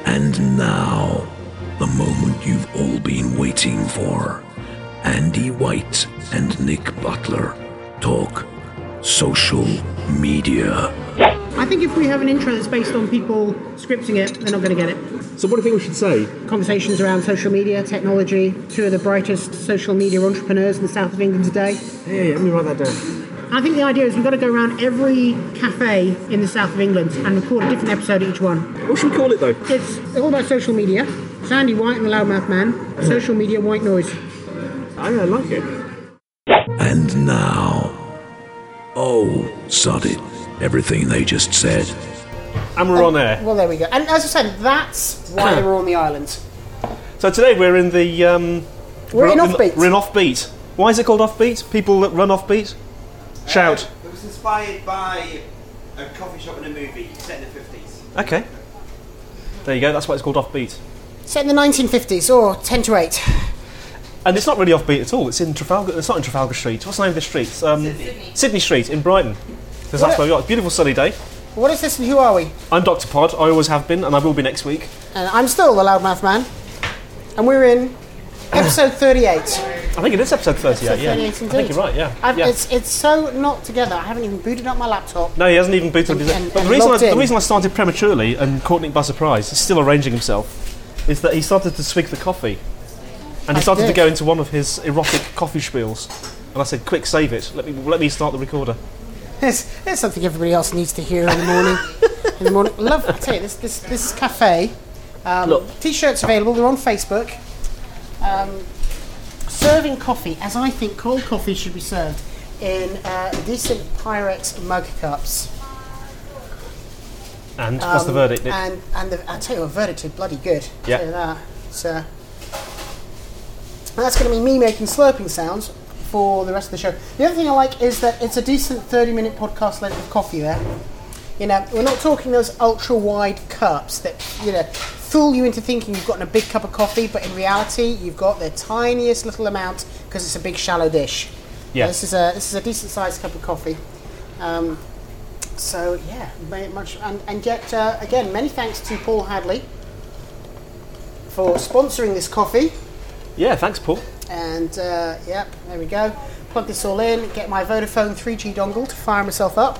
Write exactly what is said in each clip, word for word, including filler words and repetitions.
And now, the moment you've all been waiting for. Andy White and Nick Butler talk social media. I think if we have an intro that's based on people scripting it, they're not going to get it. So what do you think we should say? Conversations around social media, technology, two of the brightest social media entrepreneurs in the south of England today. Yeah, yeah, let me write that down. I think the idea is we've got to go around every cafe in the south of England and record a different episode each one. What should we call it, though? It's all about social media. It's Andy White and the Loudmouth Man. Social media white noise. I, I like it. And now... Oh, sod it. Everything they just said. And we're on air. Well, there we go. And as I said, that's why they were on the island. So today we're in the... Um, we're, we're in Offbeat. We're in Offbeat. Why is it called Offbeat? People that run Offbeat? Shout. Uh, it was inspired by a coffee shop and a movie set in the fifties. Okay. There you go, that's why it's called Offbeat. Set in the nineteen fifties, or ten to eight. And it's not really Offbeat at all, it's in Trafalgar, it's not in Trafalgar Street. What's the name of the street? Um, Sydney. Sydney Street in Brighton. Because that's where we got a beautiful sunny day. What is this and who are we? I'm Doctor Pod, I always have been, and I will be next week. And I'm still the Loudmouth Man. And we're in episode thirty-eight. I think it is episode thirty-eight, episode yeah. thirty-eight I think you're right, yeah. yeah. yeah. It's it's so not together. I haven't even booted up my laptop. No, he hasn't even booted up his... And, but and the reason, I, in. the reason I started prematurely and caught Nick by surprise, he's still arranging himself, is that he started to swig the coffee. And he I started did. to go into one of his erotic coffee spiels. And I said, quick, save it. Let me let me start the recorder. There's, there's something everybody else needs to hear in the morning. in the morning. Love, I tell you, this this this cafe. Um, Look. T-shirts available. They're on Facebook. Um, serving coffee, as I think cold coffee should be served, in uh, decent Pyrex mug cups. And what's the Um, verdict, Nick? And and the, I tell you, a verdict is bloody good. I'll Yeah. tell you that. It's, uh, that's going to be me making slurping sounds for the rest of the show. The other thing I like is that it's a decent thirty-minute podcast length of coffee there. You know, we're not talking those ultra-wide cups that, you know, fool you into thinking you've got a big cup of coffee, but in reality, you've got the tiniest little amount because it's a big, shallow dish. Yeah. This is a this is a decent-sized cup of coffee. Um, so yeah, very much, and and yet uh, again, many thanks to Paul Hadley for sponsoring this coffee. Yeah, thanks, Paul. And uh, yep, there we go. Plug this all in, get my Vodafone three G dongle to fire myself up,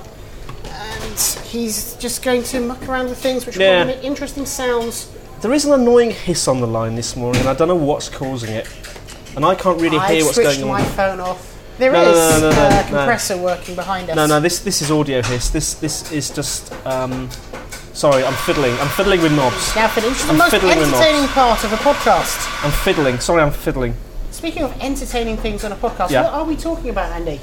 and he's just going to muck around with things which will Yeah. make interesting sounds. There is an annoying hiss on the line this morning, and I don't know what's causing it. And I can't really I hear what's switched going my on. phone off. There No, no, is no, no, no, a no. compressor working behind us. No, no, this this is audio hiss. This this is just. Um, sorry, I'm fiddling. I'm fiddling with knobs. Now finish. Which is the I'm most fiddling with entertaining part of a podcast. I'm fiddling. Sorry, I'm fiddling. Speaking of entertaining things on a podcast, Yeah. what are we talking about, Andy?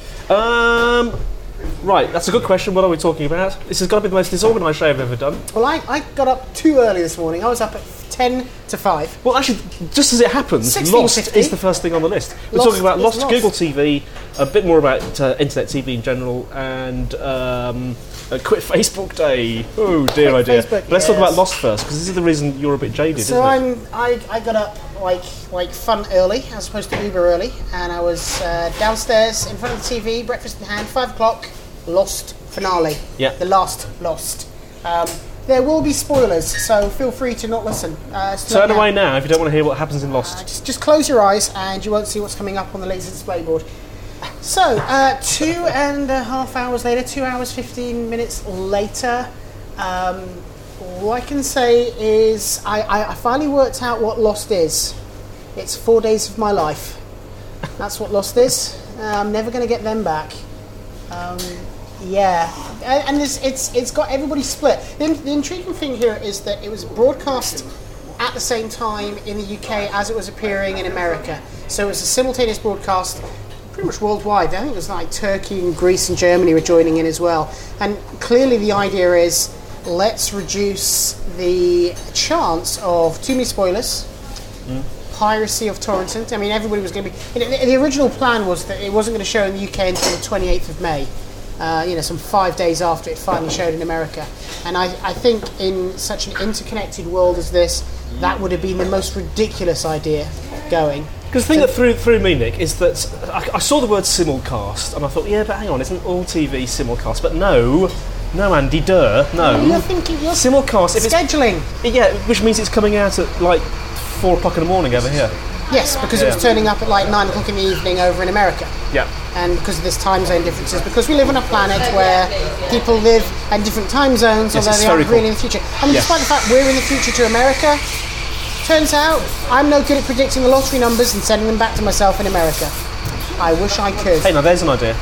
Um, right, that's a good question. What are we talking about? This has got to be the most disorganised show I've ever done. Well, I, I got up too early this morning. I was up at ten to five. Well, actually, just as it happens, sixteen Lost fifty. is the first thing on the list. We're Lost talking about is Lost, Lost. Google T V, a bit more about uh, Internet T V in general, and um, a Quit Facebook Day. Oh dear, Quit oh dear. Facebook, But let's talk yes. about Lost first, because this is the reason you're a bit jaded, So isn't it? I'm I, I got up like like fun early as opposed to uber early, and I was uh, downstairs in front of the T V, breakfast in hand, five o'clock. Lost finale. Yeah. The last Lost. Um, there will be spoilers, so feel free to not listen. Uh, so Turn now- away now if you don't want to hear what happens in Uh, Lost. just, just close your eyes and you won't see what's coming up on the laser display board. So, uh, two and a half hours later, two hours, fifteen minutes later, um, all I can say is I, I, I finally worked out what Lost is. It's four days of my life. That's what Lost is. Uh, I'm never going to get them back. Um, yeah, and, and it's, it's it's got everybody split. The, the intriguing thing here is that it was broadcast at the same time in the U K as it was appearing in America. So it was a simultaneous broadcast pretty much worldwide. I think it was like Turkey and Greece and Germany were joining in as well. And clearly the idea is let's reduce the chance of too many spoilers, mm. piracy of torrenting. I mean, everybody was going to be... The, the original plan was that it wasn't going to show in the U K until the twenty-eighth of May. Uh, you know, some five days after it finally showed in America. And I, I think in such an interconnected world as this, that would have been the most ridiculous idea going. Because the thing that threw, threw me, Nick, is that I, I saw the word simulcast, and I thought, yeah, but hang on, isn't all T V simulcast? But no, No, Andy, duh, no. You're thinking, you're Simulcast, if it's... scheduling. Yeah, which means it's coming out at, like, four o'clock in the morning over here. Yes, because Yeah. it was turning up at like nine o'clock in the evening over in America. Yeah. And because of this time zone differences, because we live on a planet where people live at different time zones, Yes, although it's they aren't spherical. really in the future. I mean, Yeah. despite the fact we're in the future to America, turns out I'm no good at predicting the lottery numbers and sending them back to myself in America. I wish I could. Hey, now there's an idea.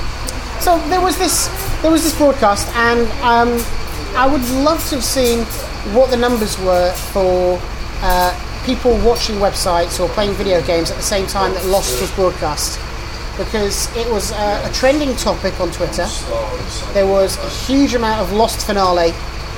So there was this, there was this broadcast, and um, I would love to have seen what the numbers were for uh, people watching websites or playing video games at the same time that Lost was broadcast, because it was uh, a trending topic on Twitter. There was a huge amount of Lost finale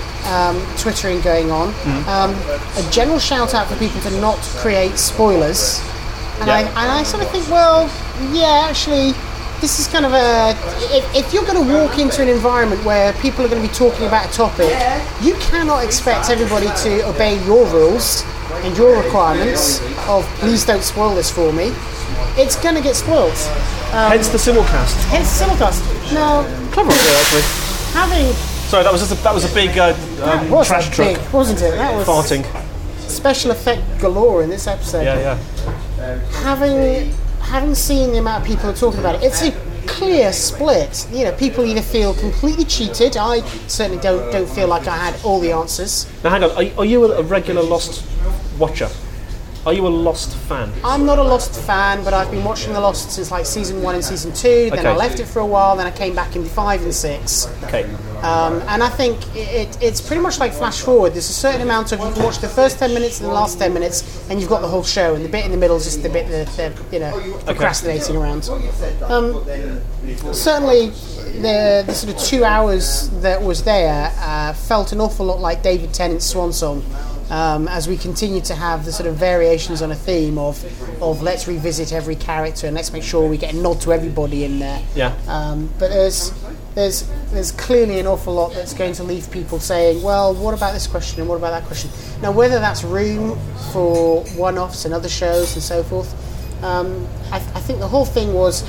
um, twittering going on. Um, a general shout out for people to not create spoilers, and, Yeah. I, and I sort of think, well, yeah, actually. This is kind of a... If, if you're going to walk into an environment where people are going to be talking about a topic, you cannot expect everybody to obey your rules and your requirements of please don't spoil this for me. It's going to get spoiled. Um, Hence the simulcast. hence simulcast. Now, Clever idea, actually. having... Sorry, that was just a, that was a big uh, That um, was trash a truck big, wasn't it? That was farting. special effect galore in this episode. Yeah, yeah. having having seen the amount of people who are talking about it, it's a clear split. You know, people either feel completely cheated. I certainly don't don't feel like I had all the answers. Now, hang on. Are, are you a, a regular Lost watcher? Are you a Lost fan? I'm not a Lost fan, but I've been watching The Lost since like season one and season two. Then Okay. I left it for a while. Then I came back in five and six. Okay. Um, and I think it, it, it's pretty much like Flash Forward. There's a certain amount of, you can watch the first ten minutes and the last ten minutes, and you've got the whole show. And the bit in the middle is just the bit that they're, you know, procrastinating around. Um, certainly, the, the sort of two hours that was there uh, felt an awful lot like David Tennant's Swan Song. Um, as we continue to have the sort of variations on a theme of, of let's revisit every character and let's make sure we get a nod to everybody in there. Yeah. Um, but there's there's there's clearly an awful lot that's going to leave people saying, well, what about this question and what about that question? Now, whether that's room for one-offs and other shows and so forth, um, I, I think the whole thing was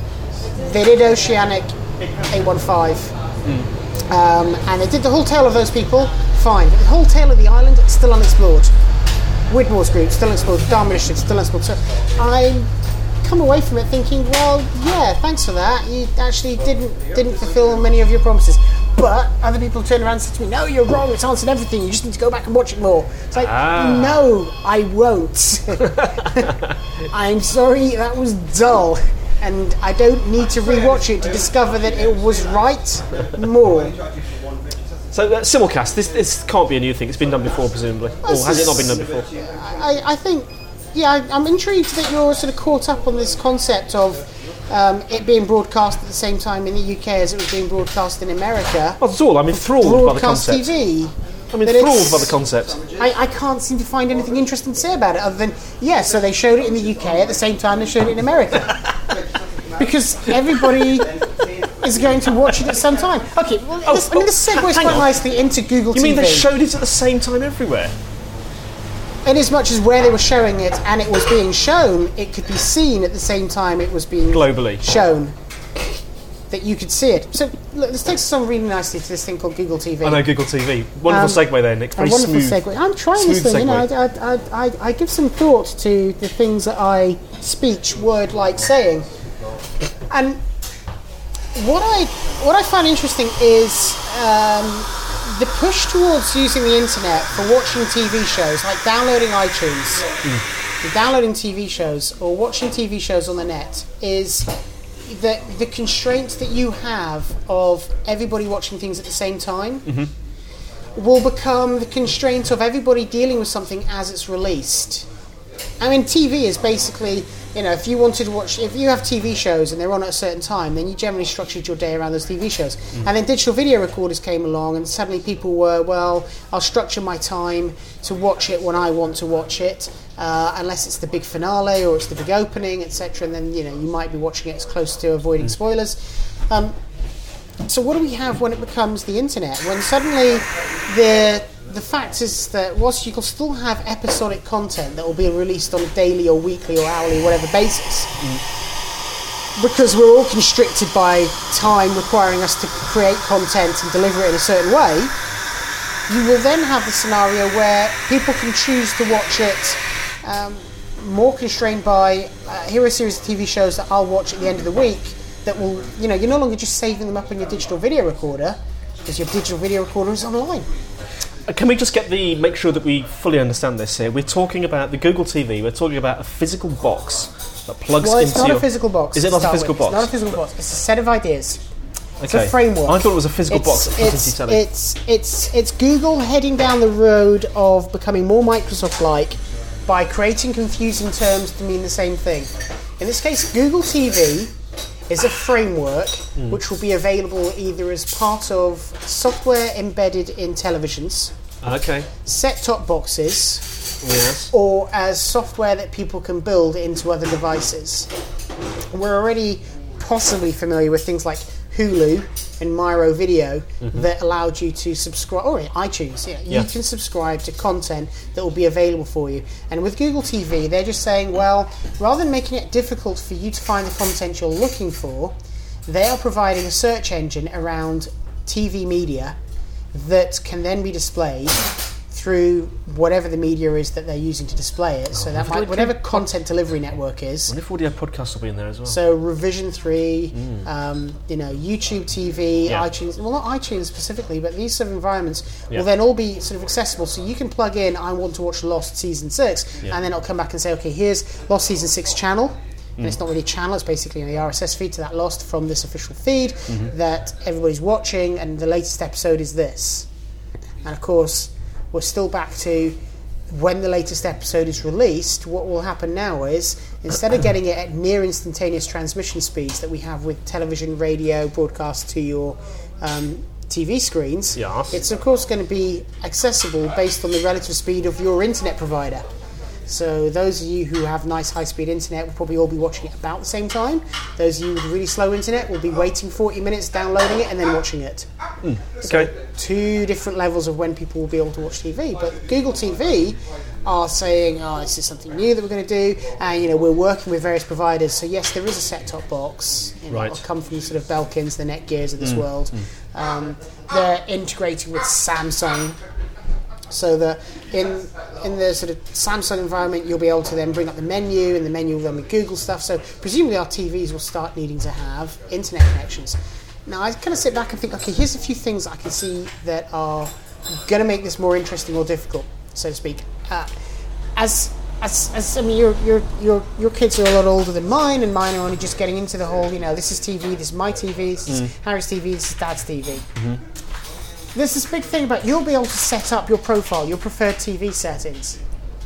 they did Oceanic eight one five. Um, and they did the whole tale of those people, fine. But the whole tale of the island, still unexplored. Widmore's group, still unexplored. Darminiship, still unexplored. So I come away from it thinking, well, yeah, thanks for that. You actually didn't didn't fulfil many of your promises. But other people turned around and said to me, no, you're wrong, it's answered everything, you just need to go back and watch it more. It's like, Ah. no, I won't. I'm sorry, that was dull. And I don't need to rewatch it to discover that it was right more. So uh, simulcast. This this can't be a new thing. It's been done before, presumably, or has it not been done before? I, I think, yeah, I, I'm intrigued that you're sort of caught up on this concept of um, it being broadcast at the same time in the U K as it was being broadcast in America. Not at all. I'm enthralled by the Broadcast concept. T V. I'm That enthralled it's- by the concept. I, I can't seem to find anything interesting to say about it other than, yeah, so they showed it in the U K at the same time they showed it in America. Because everybody is going to watch it at some time. Okay, well, Oh, this, I mean, this oh, segues hang quite on. nicely into Google You T V. mean they showed it at the same time everywhere? In as much as where they were showing it and it was being shown, it could be seen at the same time it was being Globally. shown. That you could see it. So look, this takes us on really nicely to this thing called Google T V. I know Google T V. Wonderful Um, segue there, Nick. Very a wonderful smooth. segue. I'm trying smooth this thing. You know, I, segue. I, I, I, I give some thought to the things that I speech word like saying, and what I what I find interesting is um, the push towards using the internet for watching T V shows, like downloading iTunes, Mm. downloading T V shows or watching T V shows on the net is. The, the constraint that you have of everybody watching things at the same time Mm-hmm. will become the constraint of everybody dealing with something as it's released. I mean, T V is basically, you know, if you wanted to watch, if you have T V shows and they're on at a certain time, then you generally structured your day around those T V shows. Mm. And then digital video recorders came along, and suddenly people were, well, I'll structure my time to watch it when I want to watch it, uh, unless it's the big finale or it's the big opening, et cetera. And then, you know, you might be watching it as close to avoiding spoilers. Um, so what do we have when it becomes the internet? When suddenly the the fact is that whilst you can still have episodic content that will be released on a daily or weekly or hourly, whatever basis, because we're all constricted by time requiring us to create content and deliver it in a certain way, you will then have the scenario where people can choose to watch it um, more constrained by, uh, here are a series of T V shows that I'll watch at the end of the week that will, you know, you're no longer just saving them up on your digital video recorder, because your digital video recorder is online. Can we just get the make sure that we fully understand this here? We're talking about the Google T V. We're talking about a physical box that plugs well, it's into not your... a physical box. Is it not a physical with. box? It's not a physical box. It's a set of ideas. It's okay. a framework. I thought it was a physical it's, box that plugs it's, into your telly. It's it's it's Google heading down the road of becoming more Microsoft-like by creating confusing terms to mean the same thing. In this case, Google T V is a framework mm. which will be available either as part of software embedded in televisions, okay, set-top boxes, yes, or as software that people can build into other devices. We're already possibly familiar with things like Hulu and Miro Video mm-hmm. that allowed you to subscribe, or iTunes, yeah, yeah. you can subscribe to content that will be available for you. And with Google T V, they're just saying, well, rather than making it difficult for you to find the content you're looking for, they are providing a search engine around T V media that can then be displayed through whatever the media is that they're using to display it. So that might, whatever content delivery network is. I wonder if audio podcasts will be in there as well. So Revision three, mm. um, you know, YouTube T V, yeah. iTunes. Well, not iTunes specifically, but these sort of environments yeah. will then all be sort of accessible. So you can plug in, I want to watch Lost Season six, yeah. and then it'll come back and say, okay, here's Lost Season six channel. And mm. it's not really a channel, it's basically the R S S feed to that Lost from this official feed mm-hmm. that everybody's watching, and the latest episode is this. And of course, we're still back to when the latest episode is released. What will happen now is, instead of getting it at near instantaneous transmission speeds that we have with television, radio, broadcast to your um, T V screens, yes. it's of course going to be accessible based on the relative speed of your internet provider. So those of you who have nice high-speed internet will probably all be watching it about the same time. Those of you with really slow internet will be waiting forty minutes, downloading it, and then watching it. Mm, So okay. two different levels of when people will be able to watch T V. But Google T V are saying, oh, this is something new that we're going to do, and you know, we're working with various providers. So yes, there is a set-top box. You know, right. It'll come from sort of Belkins, the Netgears of this mm, world. Mm. Um, they're integrating with Samsung. So that in in the sort of Samsung environment, you'll be able to then bring up the menu, and the menu will then be Google stuff. So presumably our T Vs will start needing to have internet connections. Now I kind of sit back and think, okay, here's a few things I can see that are going to make this more interesting or difficult, so to speak. Uh, as as as I mean, your your your your kids are a lot older than mine, and mine are only just getting into the whole, you know, this is T V, this is my T V, this is mm. Harry's T V, this is Dad's T V. Mm-hmm. There's this big thing about you'll be able to set up your profile, your preferred T V settings.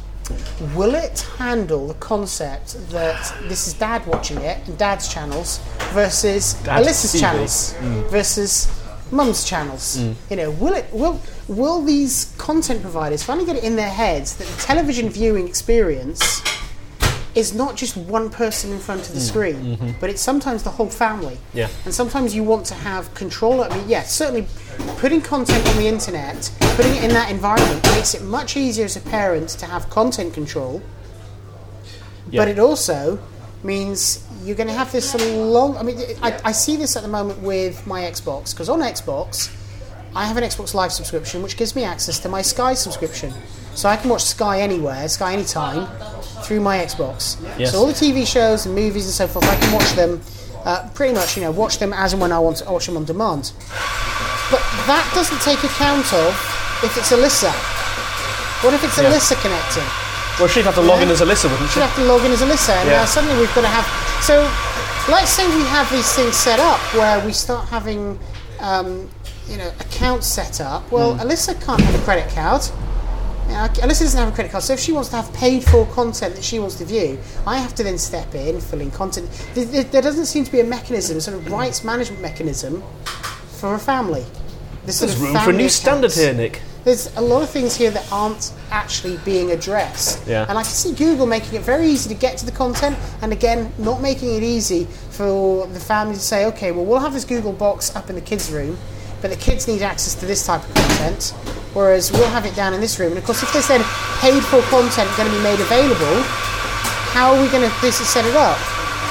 Will it handle the concept that this is Dad watching it and Dad's channels versus Dad's Alyssa's T V. channels mm. versus Mum's channels? Mm. You know, will it will will these content providers finally get it in their heads that the television viewing experience is not just one person in front of the mm. screen, mm-hmm. but it's sometimes the whole family. Yeah. And sometimes you want to have control. I mean, yeah, certainly putting content on the internet, putting it in that environment makes it much easier as a parent to have content control. Yeah. But it also means you're going to have this sort of long... I mean, I, I see this at the moment with my Xbox, because on Xbox, I have an Xbox Live subscription, which gives me access to my Sky subscription. So I can watch Sky anywhere, Sky anytime, through my Xbox. Yes. So all the T V shows and movies and so forth, I can watch them uh, pretty much, you know, watch them as and when I want to watch them on demand. But that doesn't take account of if it's Alyssa. What if it's yeah. Alyssa connecting? Well, she'd have to log yeah. in as Alyssa, wouldn't she? She'd have to log in as Alyssa, and yeah. now suddenly we've got to have... So let's say we have these things set up where we start having, um, you know, accounts set up. Well, mm. Alyssa can't have a credit card. Now, Alyssa doesn't have a credit card, so if she wants to have paid-for content that she wants to view, I have to then step in, fill in content. There, there, there doesn't seem to be a mechanism, a sort of rights management mechanism for a family. This There's sort of room for a new accounts. standard here, Nick. There's a lot of things here that aren't actually being addressed. Yeah. And I can see Google making it very easy to get to the content, and again, not making it easy for the family to say, okay, well, we'll have this Google box up in the kids' room, but the kids need access to this type of content, whereas we'll have it down in this room. And of course, if there's then paid for content going to be made available, how are we going to this set it up?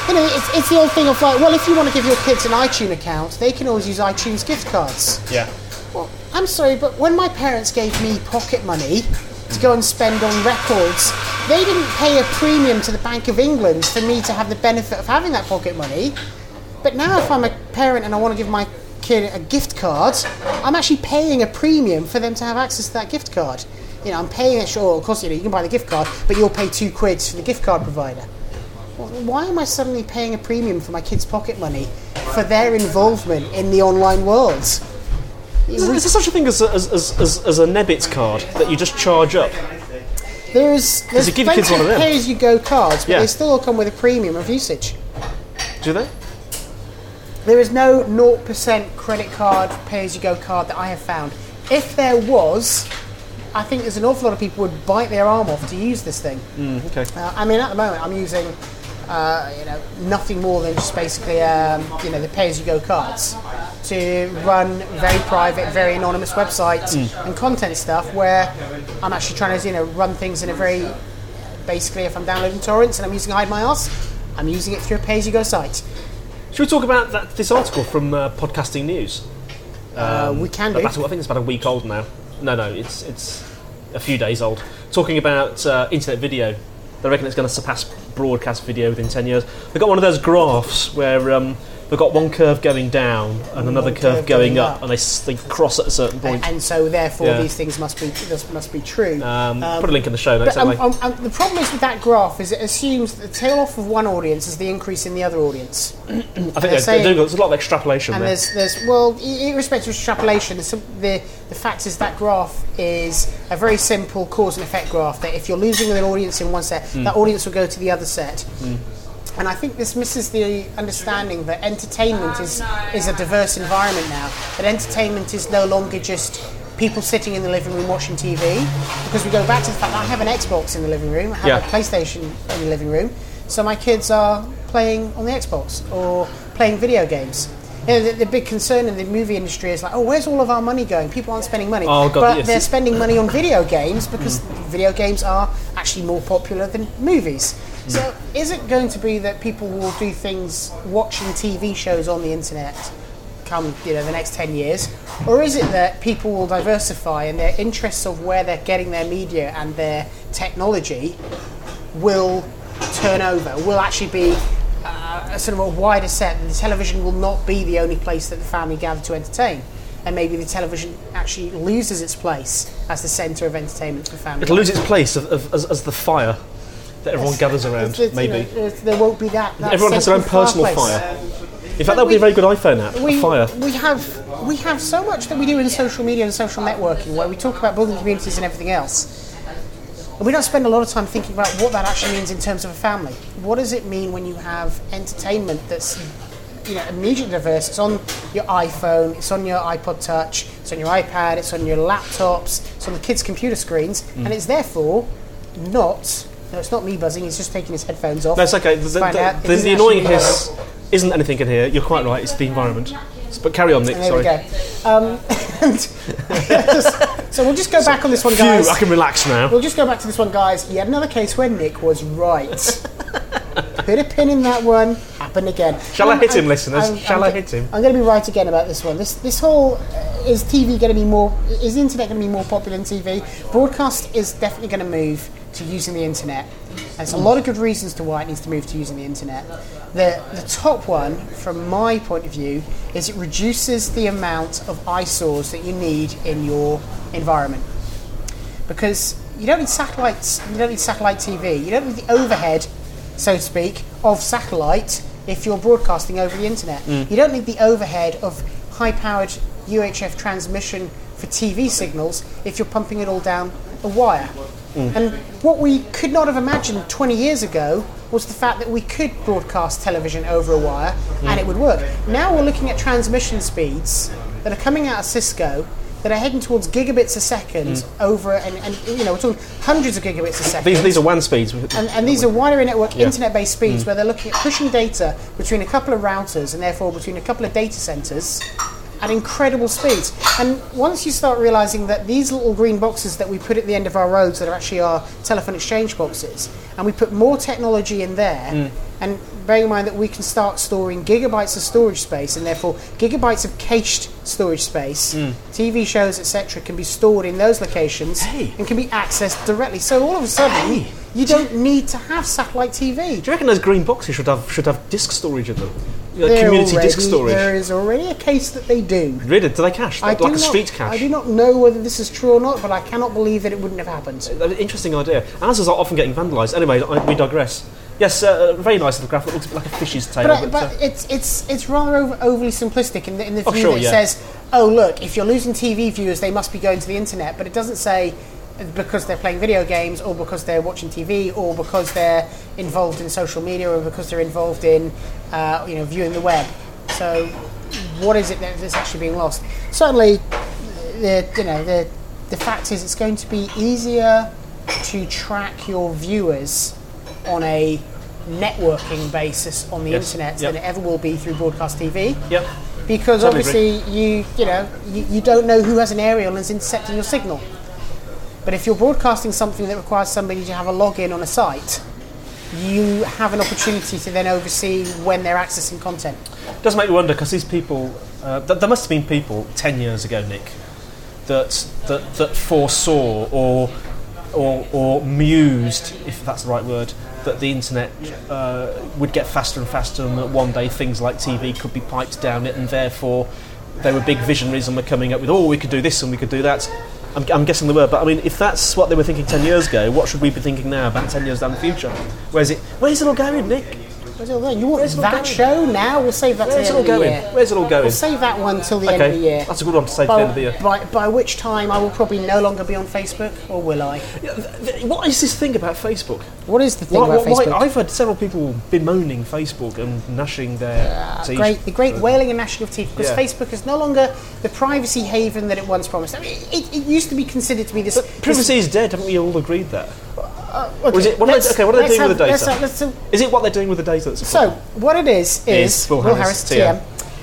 You know, it's, it's the old thing of like, well, if you want to give your kids an iTunes account, they can always use iTunes gift cards. Yeah. Well, I'm sorry, but when my parents gave me pocket money to go and spend on records, they didn't pay a premium to the Bank of England for me to have the benefit of having that pocket money. But now if I'm a parent and I want to give my kid a gift card, I'm actually paying a premium for them to have access to that gift card. You know, I'm paying it, sure, of course, you know, you can buy the gift card, but you'll pay two quid for the gift card provider. Well, why am I suddenly paying a premium for my kids' pocket money for their involvement in the online world? Is there, is there such a thing as a, as, as, as a Nebbits card that you just charge up? There's, there's you give plenty kids one of them. of pay-as-you-go cards, but Yeah. they still all come with a premium of usage. Do they? There is no zero percent credit card, pay-as-you-go card that I have found. If there was, I think there's an awful lot of people would bite their arm off to use this thing. Mm, okay. Uh, I mean, at the moment, I'm using, uh, you know, nothing more than just basically, um, you know, the pay-as-you-go cards to run very private, very anonymous websites Mm. and content stuff where I'm actually trying to, you know, run things in a very, basically, if I'm downloading torrents and I'm using Hide My Arse, I'm using it through a pay-as-you-go site. Should we talk about that, this article from uh, Podcasting News? Uh, we can do. About, I think it's about a week old now. No, no, it's it's a few days old. Talking about uh, internet video. They reckon it's going to surpass broadcast video within ten years. They've got one of those graphs where um, they've got one curve going down and another curve, curve going, going up, up. and they, s- they cross at a certain point. And, and so, therefore, Yeah. these things must be this must be true. um, Um, put a link in the show notes. But um, anyway. um, um, the problem is with that graph is it assumes that the tail off of one audience is the increase in the other audience. I think they're they're, saying- they're doing, there's a lot of extrapolation And there. there's, there's well, i- irrespective of extrapolation, there's some, the the fact is that graph is a very simple cause and effect graph. That if you're losing an audience in one set, Mm. that audience will go to the other set. And I think this misses the understanding that entertainment is is a diverse environment now. That entertainment is no longer just people sitting in the living room watching T V. Because we go back to the fact that I have an Xbox in the living room, I have Yeah. a PlayStation in the living room, so my kids are playing on the Xbox or playing video games. You know, the, the big concern in the movie industry is like, oh, where's all of our money going? People aren't spending money. Oh, God, but yes. they're spending money on video games because video games are actually more popular than movies. So is it going to be that people will do things watching T V shows on the internet come, you know, the next ten years? Or is it that people will diversify and their interests of where they're getting their media and their technology will turn over, will actually be uh, a sort of a wider set, and the television will not be the only place that the family gather to entertain? And maybe the television actually loses its place as the centre of entertainment for family. It'll lose its place of, of, as, as the fire that everyone gathers around, It's- it's, you maybe. know, it's- there won't be that. that Everyone has their own central personal fireplace. fire. In fact, that would be a very good iPhone app, We, a fire. we have we have so much that we do in social media and social networking where we talk about building communities and everything else. And we don't spend a lot of time thinking about what that actually means in terms of a family. What does it mean when you have entertainment that's, you know, immediately diverse? It's on your iPhone, it's on your iPod Touch, it's on your iPad, it's on your laptops, it's on the kids' computer screens, Mm. and it's therefore not. No, it's not me buzzing. He's just taking his headphones off. No, it's okay. The, the, Find out it the, isn't the annoying actually hiss isn't anything in here. You're quite right. It's the environment. But carry on, Nick. And there Sorry. we go. Um, and so we'll just go back on this one, Phew, guys. I can relax now. We'll just go back to this one, guys. Yet another case where Nick was right. Put a pin in that one. Happened again. Shall I Um, hit him, I'm- listeners? I'm- Shall I'm I go- hit him? I'm going to be right again about this one. This this whole uh, is T V going to be more? Is the internet going to be more popular than T V? Broadcast is definitely going to move to using the internet. And there's a lot of good reasons to why it needs to move to using the internet. The the top one, from my point of view, is it reduces the amount of eyesores that you need in your environment. Because you don't need satellites, you don't need satellite T V, you don't need the overhead, so to speak, of satellite if you're broadcasting over the internet. You don't need the overhead of high-powered U H F transmission for T V signals if you're pumping it all down a wire. And what we could not have imagined twenty years ago was the fact that we could broadcast television over a wire and it would work. Now we're looking at transmission speeds that are coming out of Cisco that are heading towards gigabits a second over, and, and you know, we're talking hundreds of gigabits a second. These, these are WAN speeds. And, and these are wider network, Yeah. internet-based speeds where they're looking at pushing data between a couple of routers and therefore between a couple of data centres at incredible speeds. And once you start realizing that these little green boxes that we put at the end of our roads that are actually our telephone exchange boxes, and we put more technology in there, mm. and bearing in mind that we can start storing gigabytes of storage space, and therefore gigabytes of cached storage space, mm. T V shows, et cetera, can be stored in those locations hey. and can be accessed directly. So all of a sudden, hey. you don't need to have satellite T V. Do you reckon those green boxes should have should have disk storage in them? Like There community already, disk storage. There is already a case that they do. Really? Do they cache? I Like, do like a not- street cache? I do not know whether this is true or not, but I cannot believe that it wouldn't have happened. Interesting idea. Answers are often getting vandalised. Anyway, I, we digress. Yes, uh, very nice little graph. It looks a bit like a fish's tail. But, I, but, but uh, it's it's it's rather over, overly simplistic in the, in the Oh, view sure, that it yeah. says, oh look, if you're losing T V viewers, they must be going to the internet. But it doesn't say because they're playing video games, or because they're watching T V, or because they're involved in social media, or because they're involved in uh, you know viewing the web. So, what is it that's actually being lost? Certainly, the you know the the fact is it's going to be easier to track your viewers on a networking basis on the Yes. internet Yep. than it ever will be through broadcast T V. Yep. Because Totally obviously you you know you, you don't know who has an aerial and is intercepting your signal. But if you're broadcasting something that requires somebody to have a login on a site, you have an opportunity to then oversee when they're accessing content. It does make me wonder, because these people, uh, th- there must have been people ten years ago, Nick, that that, that foresaw or, or or mused, if that's the right word, that the internet uh, would get faster and faster, and that one day things like T V could be piped down it, and therefore they were big visionaries and were coming up with, oh, we could do this and we could do that. I'm, I'm guessing they were, but I mean, if that's what they were thinking ten years ago, what should we be thinking now about ten years down the future? Where's it? Where's it all going, Nick? Where's it all going? You want Where's it all that going? show now? We'll save that Where's to it the all end of the going? year. Where's it all going? We'll save that one till the Okay, end of the year. that's a good one to save by, at the end of the year. By, by which time I will probably no longer be on Facebook, or will I? Yeah, th- th- What is this thing about Facebook? What is the thing Why, about why, Facebook? I've heard several people bemoaning Facebook and gnashing their Uh, teeth. great, the great wailing and gnashing of teeth, because Yeah. Facebook is no longer the privacy haven that it once promised. I mean, it, it used to be considered to be this. But privacy is dead, haven't we all agreed that? Okay, Or is it- what are they- let's- okay, what are they let's doing with the have- data? let's have- let's have- Is it what they're doing with the data that's So, what it is is, Is Will Harris, T T M. M.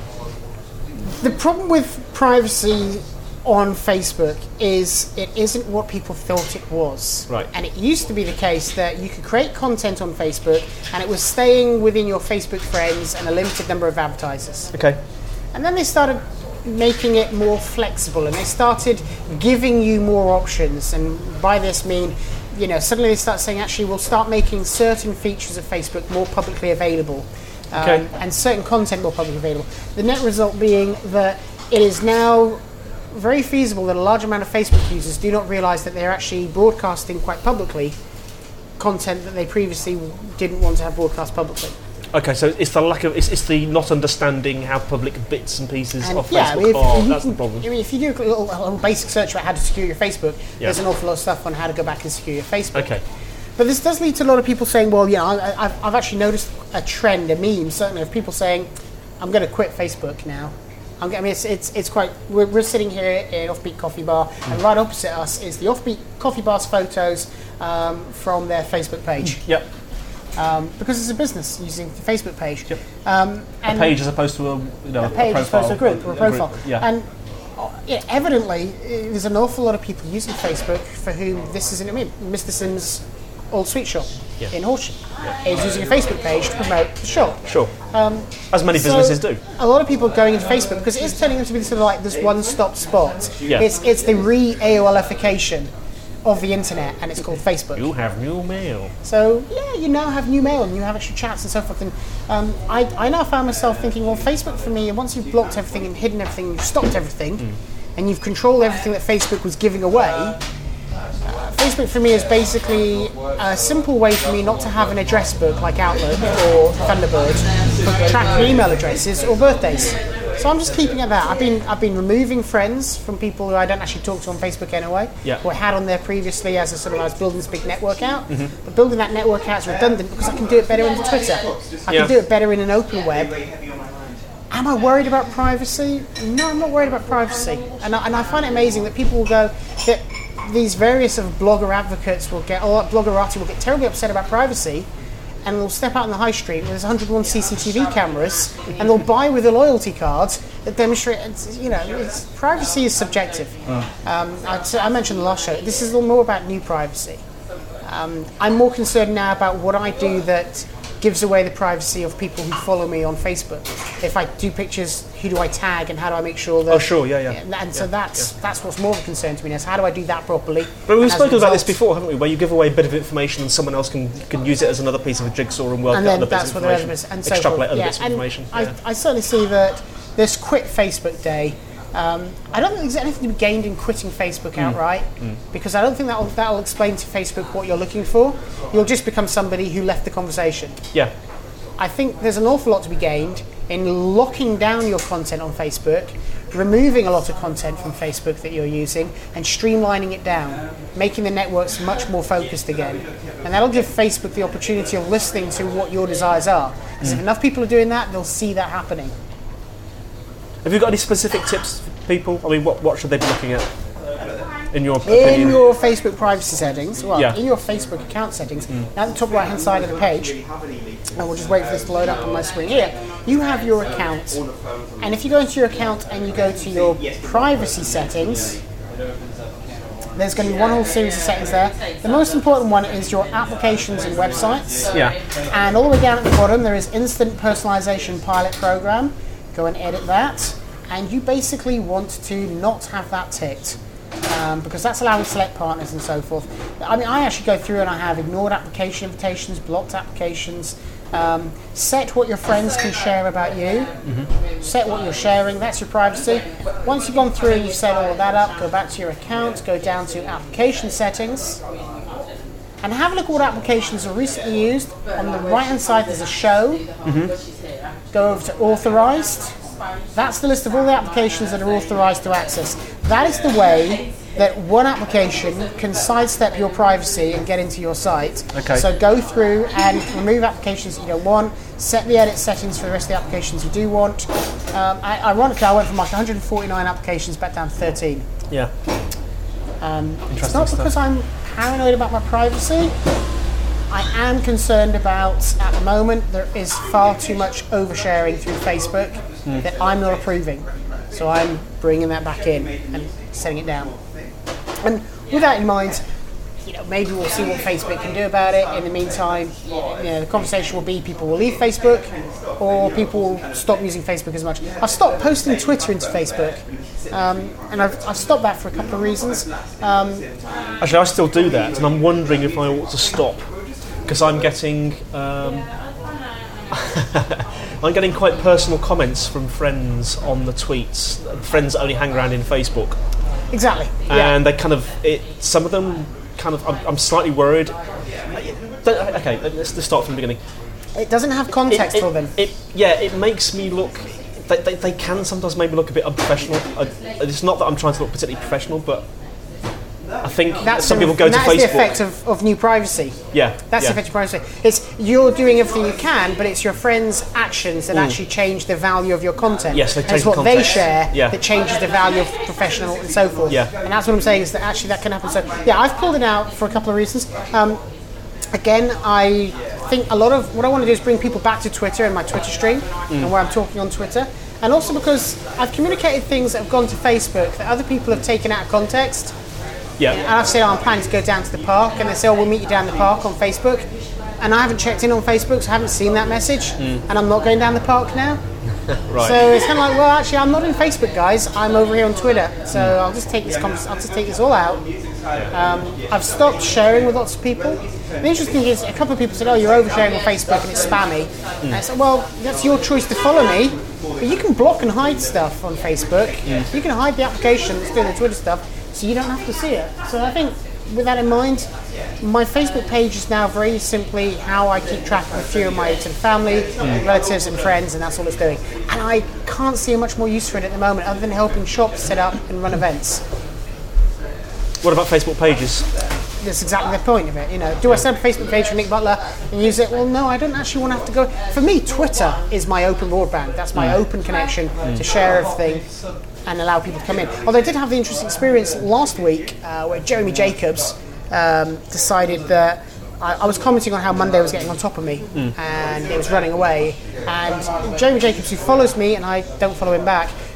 The problem with privacy on Facebook is it isn't what people thought it was. Right. And it used to be the case that you could create content on Facebook and it was staying within your Facebook friends and a limited number of advertisers. Okay. And then they started making it more flexible, and they started giving you more options. And by this mean, you know, suddenly they start saying, actually, we'll start making certain features of Facebook more publicly available, um, Okay. and certain content more publicly available. The net result being that it is now very feasible that a large amount of Facebook users do not realise that they're actually broadcasting quite publicly content that they previously didn't want to have broadcast publicly. Okay, so it's the lack of, it's, it's the not understanding how public bits and pieces And of yeah, I Facebook mean, if, are. if you That's can- the problem. I mean, if you do a little, a little basic search about how to secure your Facebook, Yeah. there's an awful lot of stuff on how to go back and secure your Facebook. Okay. But this does lead to a lot of people saying, well, yeah, I, I've, I've actually noticed a trend, a meme, certainly, of people saying, I'm going to quit Facebook now. I'm, I mean, it's, it's, it's quite, we're, we're sitting here in Offbeat Coffee Bar, and right opposite us is the Offbeat Coffee Bar's photos um, from their Facebook page. Yep. Um, because it's a business using the Facebook page. Yep. Um, A and page as opposed to a, you know, a page as profile. opposed to a group or a profile. Yeah. And uh, yeah, evidently, uh, there's an awful lot of people using Facebook for whom this isn't. I mean, Mister Sims' old sweet shop Yeah. in Horsham is using a Facebook page to promote the shop. Sure. Um, As many so businesses do. A lot of people going into Facebook because it is turning into be sort of like this one-stop spot. Yeah. It's it's the re-A O L-ification of the internet, and it's called Facebook. You have new mail. So yeah, you now have new mail and you have extra chats and so forth. And um, I, I now found myself thinking, well, Facebook for me, once you've blocked everything and hidden everything, you've stopped everything, Mm. and you've controlled everything that Facebook was giving away. Uh, Facebook for me is basically a simple way for me not to have an address book like Outlook or Thunderbird for tracking email addresses or birthdays. So I'm just keeping at that. I've been I've been removing friends from people who I don't actually talk to on Facebook anyway, Yeah. who I had on there previously as a sort of I was building this big network out. But building that network out is redundant because I can do it better in Twitter. I Yeah. can do it better in an open web. Am I worried about privacy? No, I'm not worried about privacy. And I, and I find it amazing that people will go that these various sort of blogger advocates will get, or bloggerati will get terribly upset about privacy, and they'll step out on the high street where there's one hundred one C C T V cameras, and they'll buy with a loyalty card demonstrate. It's, you know, it's, privacy is subjective. Mm. Um, I, I mentioned the last show. This is more about new privacy. Um, I'm more concerned now about what I do that gives away the privacy of people who follow me on Facebook. If I do pictures, who do I tag, and how do I make sure that? Oh, sure, yeah, yeah. And, and yeah, so that's yeah. that's what's more of a concern to me. Is how do I do that properly? But we've spoken about this result, before, haven't we? Where you give away a bit of information and someone else can, can use it as another piece of a jigsaw and work and out then other bits that's of what the other information, bits, and so extrapolate forth. other Yeah, bits of and information. I, yeah. I certainly see that this quit Facebook day. Um, I don't think there's anything to be gained in quitting Facebook Mm. outright, mm. because I don't think that'll that'll explain to Facebook what you're looking for. You'll just become somebody who left the conversation. Yeah. I think there's an awful lot to be gained in locking down your content on Facebook, removing a lot of content from Facebook that you're using, and streamlining it down, making the networks much more focused again. And that'll give Facebook the opportunity of listening to what your desires are. Because mm. if enough people are doing that, they'll see that happening. Have you got any specific tips for people? I mean, what, what should they be looking at, in your opinion? In your Facebook privacy settings, well, Yeah. in your Facebook account settings, mm. at the top right-hand side of the page, and we'll just wait for this to load up on my screen here, you have your account. And if you go into your account and you go to your privacy settings, there's going to be one whole series of settings there. The most important one is your applications and websites. Yeah. And all the way down at the bottom, there is Instant Personalization Pilot Program. Go and edit that. And you basically want to not have that ticked. Um, because that's allowing select partners and so forth. I mean, I actually go through and I have ignored application invitations, blocked applications, um, set what your friends can share about you, mm-hmm. set what you're sharing, that's your privacy. Once you've gone through and you've set all of that up, go back to your account, go down to application settings, and have a look at what applications are recently used. On the right hand side there's a show, mm-hmm. go over to authorized. That's the list of all the applications that are authorized to access. That is the way that one application can sidestep your privacy and get into your site. Okay. So go through and remove applications that you don't want, set the edit settings for the rest of the applications you do want. Um, I, ironically, I went from like one hundred forty-nine applications back down to thirteen. Yeah. Um, it's not because I'm paranoid about my privacy. I am concerned about, at the moment, there is far too much oversharing through Facebook mm. that I'm not approving. So I'm bringing that back in and setting it down. And with that in mind, you know, maybe we'll see what Facebook can do about it. In the meantime, you know, the conversation will be people will leave Facebook or people will stop using Facebook as much. I've stopped posting Twitter into Facebook. Um, and I've, I've stopped that for a couple of reasons. Um, Actually, I still do that, and I'm wondering if I ought to stop. Because I'm getting, um, I'm getting quite personal comments from friends on the tweets. Friends that only hang around in Facebook. Exactly. And yeah. they kind of, it, some of them kind of, I'm, I'm slightly worried. Okay, let's, let's start from the beginning. It doesn't have context it, it, for them. It, yeah, it makes me look. They, they, they can sometimes maybe look a bit unprofessional. I, it's not that I'm trying to look particularly professional, but I think that's some the, people go to that's Facebook. That's the effect of, of new privacy. Yeah, that's yeah. the effect of privacy. It's you're doing everything you can, but it's your friends' actions that mm. actually change the value of your content. Yes, they change it's the what context. they share yeah. that changes the value of professional and so forth. Yeah. And that's what I'm saying is that actually that can happen. So yeah, I've pulled it out for a couple of reasons. Um, again, I think a lot of what I want to do is bring people back to Twitter and my Twitter stream mm. and where I'm talking on Twitter. And also because I've communicated things that have gone to Facebook that other people have taken out of context. Yeah. And I've said, oh, I'm planning to go down to the park, and they say, oh, we'll meet you down the park on Facebook. And I haven't checked in on Facebook, so I haven't seen that message, mm. and I'm not going down the park now. Right. So it's kind of like, well, actually, I'm not in Facebook, guys. I'm over here on Twitter. So mm. I'll just take this. I'll just take this all out. Um, I've stopped sharing with lots of people. The interesting thing is, a couple of people said, "Oh, you're oversharing on Facebook and it's spammy." Mm. And I said, "Well, that's your choice to follow me, but you can block and hide stuff on Facebook. Mm. You can hide the application that's doing the Twitter stuff, so you don't have to see it." So I think, with that in mind, my Facebook page is now very simply how I keep track of a few of my sort of family, mm. relatives and friends, and that's all it's doing. And I can't see much more use for it at the moment, other than helping shops set up and run events. What about Facebook pages? That's exactly the point of it. You know, do I set up a Facebook page for Nick Butler and use it? Well, no, I don't actually want to have to go. For me, Twitter is my open broadband. That's my mm. open connection mm. to share everything and allow people to come in. Although I did have the interesting experience last week uh, where Jeremy Jacobs um, decided that I, I was commenting on how Monday was getting on top of me mm. and it was running away. And Jeremy Jacobs, who follows me and I don't follow him back,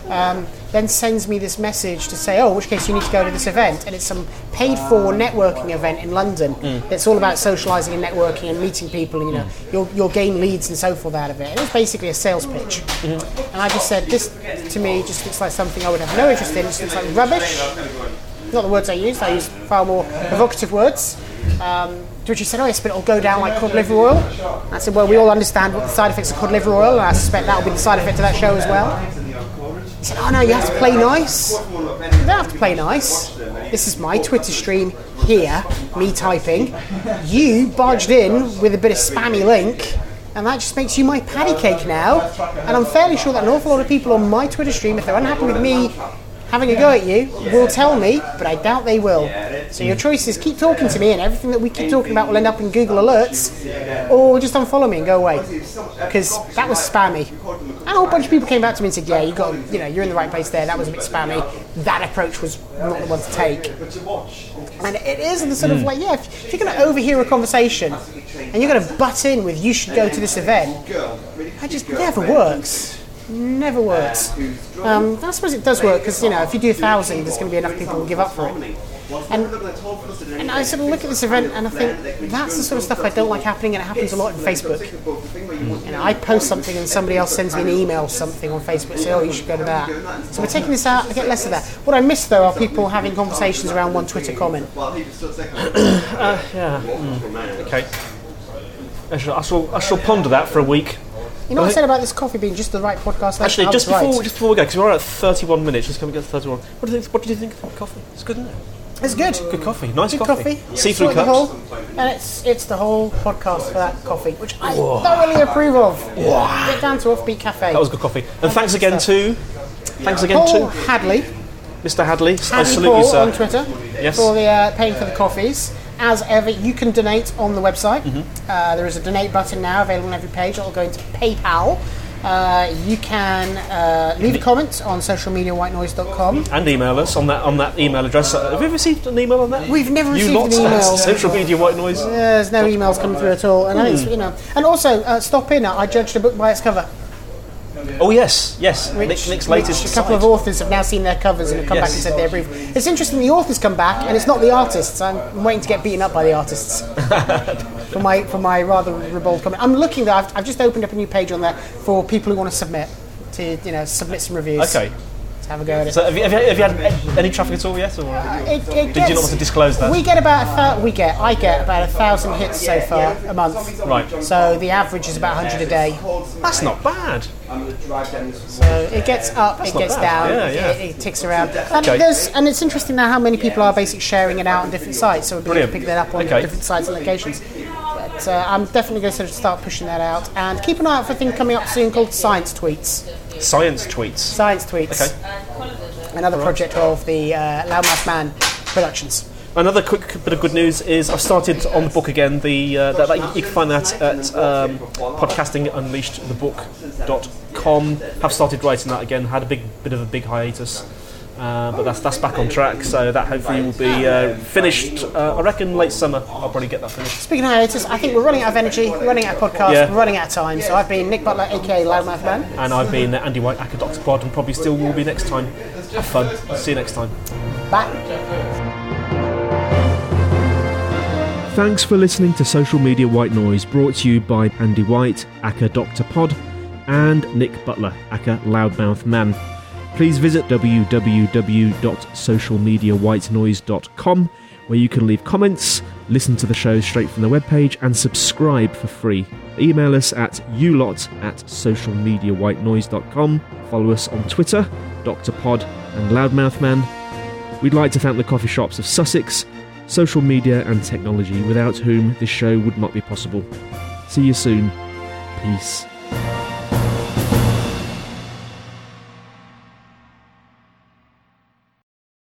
um, then sends me this message to say, oh, in which case you need to go to this event. And it's some paid-for networking event in London. Mm. It's all about socialising and networking and meeting people, and you know, mm. you'll, you'll gain leads and so forth out of it. And it was basically a sales pitch. Mm-hmm. And I just said, this to me just looks like something I would have no interest in. It just looks like rubbish. Not the words I used, I used far more evocative words. Um, to which he said, oh yes, but it'll go down like cod liver oil. I said, well, we all understand what the side effects of cod liver oil, and I suspect that will be the side effect of that show as well. He said, oh no, you have to play nice. You don't have to play nice. This is my Twitter stream here, me typing. You barged in with a bit of spammy link, and that just makes you my patty cake now. And I'm fairly sure that an awful lot of people on my Twitter stream, if they're unhappy with me having a go at you, will tell me, but I doubt they will. So your choice is keep talking to me, and everything that we keep talking about will end up in Google alerts, or just unfollow me and go away, because that was spammy. And a whole bunch of people came back to me and said, yeah, you got, you know, you're in the right place there. That was a bit spammy. That approach was not the one to take. And it is the sort of like, yeah, if, if you're going to overhear a conversation and you're going to butt in with you should go to this event, that just never works. Never works. Um, I suppose it does work because, you know, if you do a thousand, there's going to be enough people who give up for it. And, and I sort of look at this event and I think that's the sort of stuff I don't like happening, and it happens a lot in Facebook. You know, I post something and somebody else sends me an email something on Facebook, say, oh, you should go to that. So we're taking this out, I get less of that. What I miss though are people having conversations around one Twitter comment. uh, yeah. Mm. Okay. I shall, I shall, I shall ponder that for a week. You know what I said about this coffee being just the right podcast? Actually, I just before right. just before we go, because we're at thirty-one minutes, just coming to thirty-one. What do you think? What do you think of coffee? It's good, isn't it? It's good. Good coffee. Nice good coffee. coffee. See-through the cups. whole, and it's it's the whole podcast for that coffee, which I Whoa. thoroughly approve of. Whoa. Get down to Offbeat Cafe. That was good coffee. And thanks again to thanks again Paul to Hadley, Mister Hadley. Hadley I salute Paul you, sir. on Twitter yes. for the uh, paying for the coffees. As ever, you can donate on the website. Mm-hmm. Uh, there is a donate button now available on every page. It'll go into PayPal. Uh, you can uh, leave a comment on social media white noise dot com and email us on that on that email address. Uh, have you ever received an email on that? We've never you received lots an email. Social media white noise. Uh, there's no emails coming through at all, and mm. I think it's, you know. And also, uh, stop in. I judged a book by its cover. Oh yes, yes. Which, Nick, Nick's latest. Which a couple site. of authors have now seen their covers and have come yes. back and said they're brief. It's interesting. The authors come back, and it's not the artists. I'm waiting to get beaten up by the artists for my for my rather ribald comment. I'm looking there. I've, I've just opened up a new page on there for people who want to submit to you know submit some reviews. Okay. Have a go at it. So have you, have you, have you had any traffic at all yet? Or uh, it, it did gets, you not want to disclose that? We get about a th- we get I get about a thousand hits so far a month. Right. So the average is about a hundred a day. That's not bad. So it gets up, That's it gets bad. down, Yeah, yeah. It, it ticks around. And Okay. there's and it's interesting now how many people are basically sharing it out on different sites. So we'll be able to pick that up on Okay. different sites and locations. But uh, I'm definitely going to sort of start pushing that out, and keep an eye out for a thing coming up soon called Science Tweets. Science tweets. Science Tweets. Okay. Another project of the uh, Loudmouth Man Productions. Another quick bit of good news is I've started on the book again. The uh, that, that you can find that at um, podcasting unleashed the book dot com. Have started writing that again. Had a big bit of a big hiatus, uh, but that's that's back on track. So that hopefully will be uh, finished. Uh, I reckon late summer. I'll probably get that finished. Speaking of hiatus, I think we're running out of energy, we're running out of podcasts, Yeah. we're running out of time. So I've been Nick Butler, aka Loudmouth Man. And I've been Andy White, Aka Doctor Pod, and probably still will be next time. Have fun. See you next time. Bye. Thanks for listening to Social Media White Noise, brought to you by Andy White, Aka Doctor Pod, and Nick Butler, Aka Loudmouth Man. Please visit w w w dot social media white noise dot com, where you can leave comments, listen to the show straight from the webpage, and subscribe for free. Email us at ulot at social media white noise dot com. Follow us on Twitter, Doctor Pod and Loudmouth Man. We'd like to thank the coffee shops of Sussex, social media and technology, without whom this show would not be possible. See you soon. Peace.